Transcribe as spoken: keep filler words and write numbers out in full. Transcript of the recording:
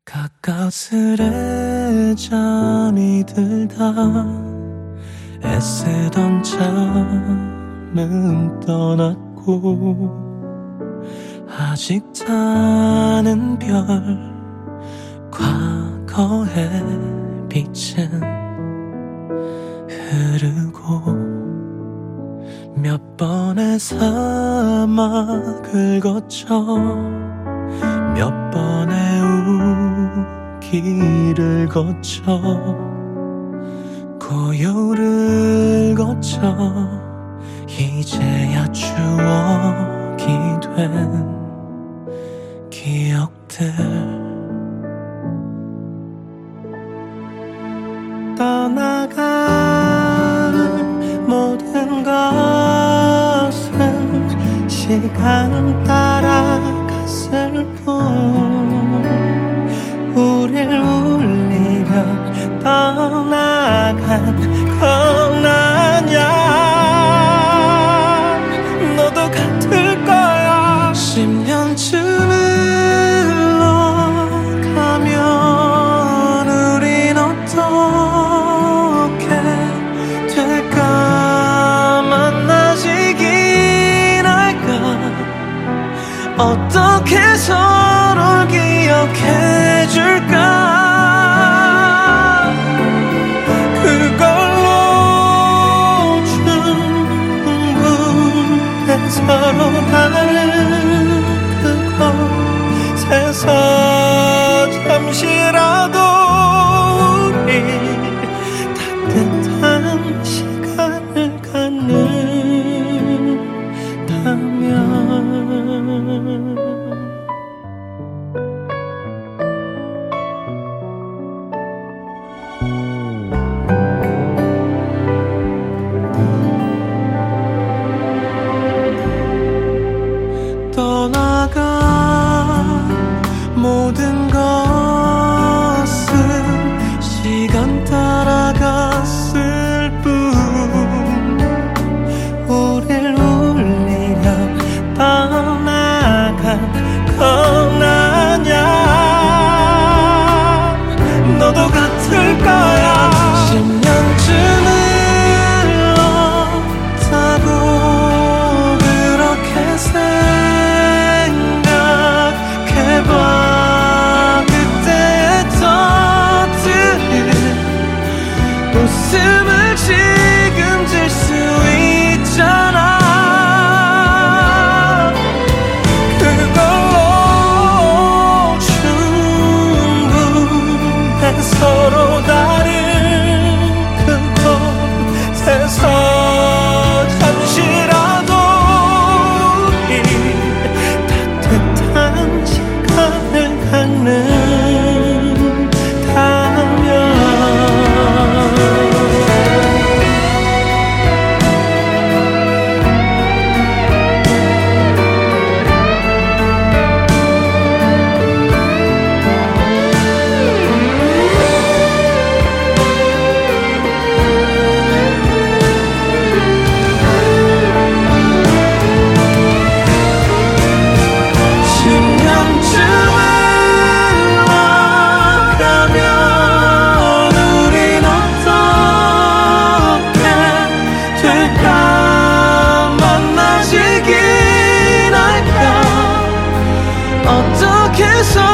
가까스레 잠이 들다 애쓰던 잠은 떠났고 아직 타는 별 과거의 빛은 흐르고 몇 번의 사막을 거쳐 몇 번의 우기를 거쳐 고요를 거쳐 이제야 추억이 된 기억들 떠나갈 모든 것은 시간 따라갔을 뿐 우릴 울리려 떠나간 건 아냐 너도 같을 거야 십 년쯤 흘러가면 우린 어떻게 될까 만나지긴 할까 어떻게 서로를 기억해줄까 서로 다른 그곳 에서 잠시라도 우리 따뜻한 시간을 갖는다면 떠나간 모든 것은 시간 따라갔을 뿐 우릴 울리려 떠나간 건 아냐 너도 같을 거야 십 년쯤은 웃음을 지금 질 수 있잖아 그걸로 충분해 서로 다른 그곳에서 잠시라도 우리 따뜻한 시간을 갖는다면 어떻게 서